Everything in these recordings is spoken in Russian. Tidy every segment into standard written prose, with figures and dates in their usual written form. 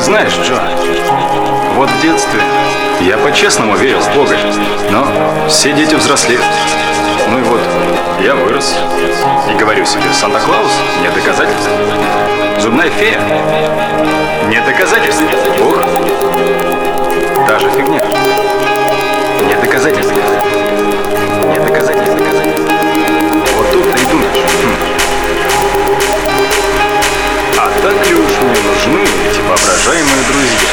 Знаешь, Джон, вот в детстве я по-честному верил в Бога, но все дети взрослеют. Ну и вот, я вырос и говорю себе: Санта-Клаус — нет доказательств. Зубная фея — нет доказательств. Бог — та же фигня. Нет доказательств. Нет доказательств. Вот тут ты и думаешь: а так ли уж мне нужны эти воображаемые друзья?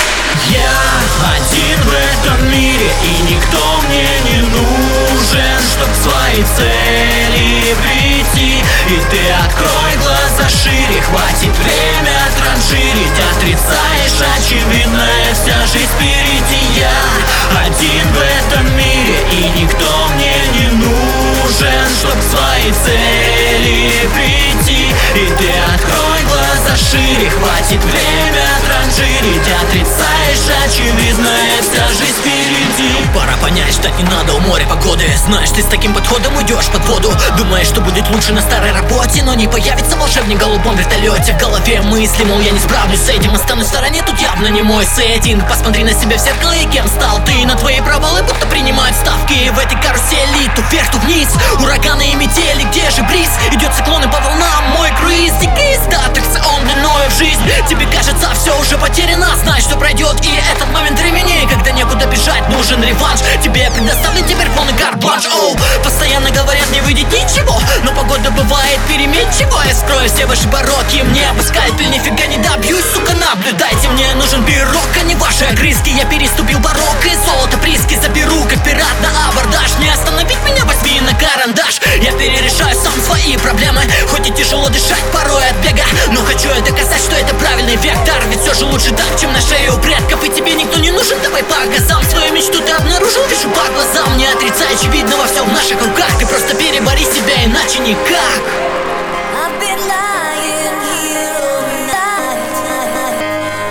Я один в этом мире, и никто мне не нужен, чтоб к своей цели прийти. И ты открой глаза шире, хватит время транжирить. Отрицаешь очевидное, вся жизнь впереди. Я один в этом мире, и никто мне не нужен, чтоб к своей цели прийти. И ты открой глаза шире, хватит время транжирить. Отрицаешь очевидное, вся жизнь впереди. Пора понять, ждать не надо у моря погоды. Знаешь, ты с таким подходом уйдешь под воду. Думаешь, что будет лучше на старой работе, но не появится волшебник в голубом вертолете. В голове мысли, мол, я не справлюсь с этим, останусь в стороне, тут явно не мой сеттинг. Посмотри на себя в зеркало и кем стал ты. На твои провалы будто принимают ставки в этой карусели. То вверх, то вниз, ураганы и метели. Где же бриз? Идет циклоны по волнам, мой круиз. Дикий аттракцион длиною в жизнь. Тебе кажется, все уже потеряно. Знай, что пройдет и этот момент времени, когда некуда бежать, нужен реванш. Тебе предоставлен теперь полный карт-бланш. Оу, постоянно говорят, не выйдет ничего, но погода бывает переменчива. Я скрою все ваши пороки, мне бы скальпель, нифига не добьюсь, сука, наблюдайте. Мне нужен пирог, а не ваши огрызки. Я переступил порог и золото прииски заберу, как пират на абордаж. Не остановить меня, возьми на карандаш. Я перерешаю сам свои проблемы, хоть и тяжело дышать порой от бега, но хочу я доказать, что это правильный вектор. Ведь все же лучше так, чем на шее у предков. И тебе никто не нужен, давай по газам. Свою мечту ты обнаружил, вижу по глазам. Не отрицай очевидного, все в наших руках. Ты просто перебори себя, иначе никак. I've been lying here all night.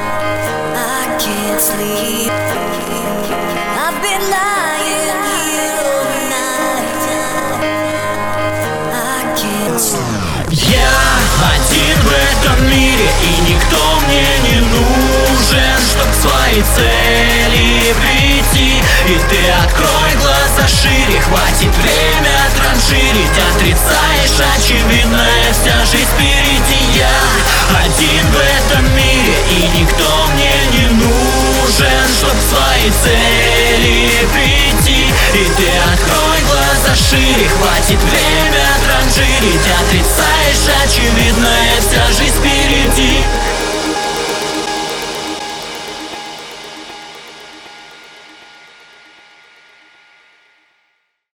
I can't sleep. I've been lying here all night. I can't sleep. Я один в этом мире, и никто мне не нужен, чтоб к своей цели прийти. И ты открой глаза шире, хватит время транжирить. Отрицаешь очевидное, вся жизнь впереди. Я один в этом мире, и никто мне не нужен, чтоб к своей цели прийти. И ты открой глаза шире, хватит время транжирить. Отрицаешь очевидное.